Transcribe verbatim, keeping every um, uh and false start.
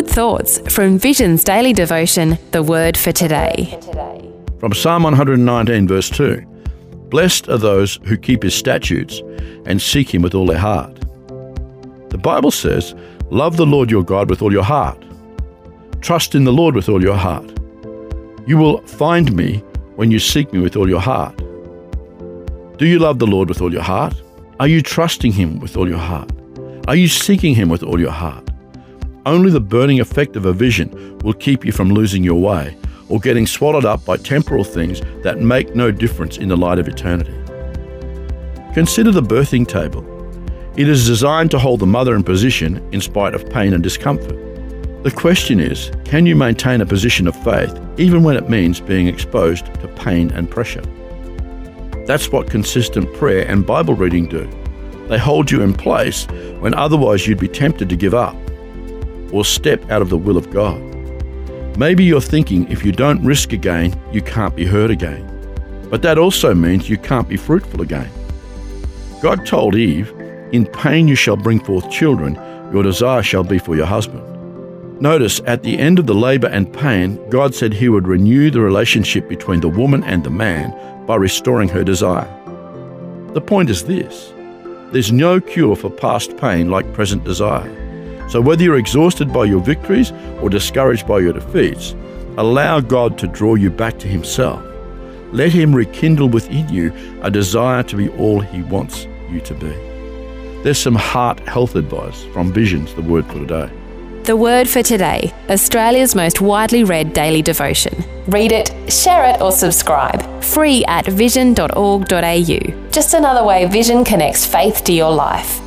good thoughts from Vision's daily devotion, The Word for Today. From Psalm one hundred nineteen, verse two, "Blessed are those who keep his statutes and seek him with all their heart." The Bible says, "Love the Lord your God with all your heart. Trust in the Lord with all your heart. You will find me when you seek me with all your heart." Do you love the Lord with all your heart? Are you trusting him with all your heart? Are you seeking him with all your heart? Only the burning effect of a vision will keep you from losing your way or getting swallowed up by temporal things that make no difference in the light of eternity. Consider the birthing table. It is designed to hold the mother in position in spite of pain and discomfort. The question is, can you maintain a position of faith even when it means being exposed to pain and pressure? That's what consistent prayer and Bible reading do. They hold you in place when otherwise you'd be tempted to give up or step out of the will of God. Maybe you're thinking if you don't risk again, you can't be hurt again. But that also means you can't be fruitful again. God told Eve, "In pain you shall bring forth children, your desire shall be for your husband." Notice, at the end of the labor and pain, God said he would renew the relationship between the woman and the man by restoring her desire. The point is this: there's no cure for past pain like present desire. So whether you're exhausted by your victories or discouraged by your defeats, allow God to draw you back to himself. Let him rekindle within you a desire to be all he wants you to be. There's some heart health advice from Vision's The Word for Today. The Word for Today, Australia's most widely read daily devotion. Read it, share it or subscribe. Free at vision dot org dot a u. Just another way Vision connects faith to your life.